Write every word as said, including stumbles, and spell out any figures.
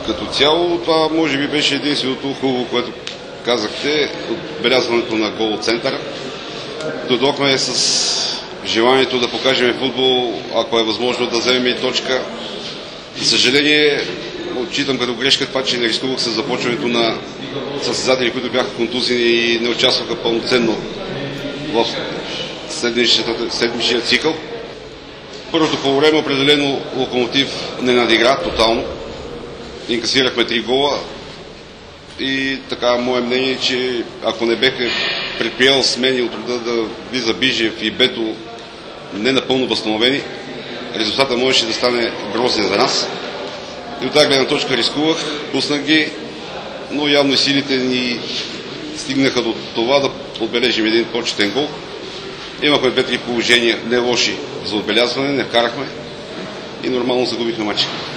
Като цяло това може би беше единственото хубаво, което казахте, отбелязването на гол от центъра. Дойдохме с желанието да покажем футбол, ако е възможно да вземем и точка. За съжаление, отчитам като грешка това, че не рискувах с започването на състезатели, които бяха контузини и не участваха пълноценно в седмичния цикъл. Първото по време определено Локомотив не надигра тотално. Инкасирахме три гола и така мое мнение е, че ако не беха предприел смени от рода да влиза Бижев и Бето не напълно възстановени, резултата можеше да стане грозен за нас. И от тази гледна точка рискувах, пуснах ги, но явно и силите ни стигнаха до това да отбележим един почетен гол. Имахме две-три положения не лоши за отбелязване, не вкарахме и нормално загубихме матча.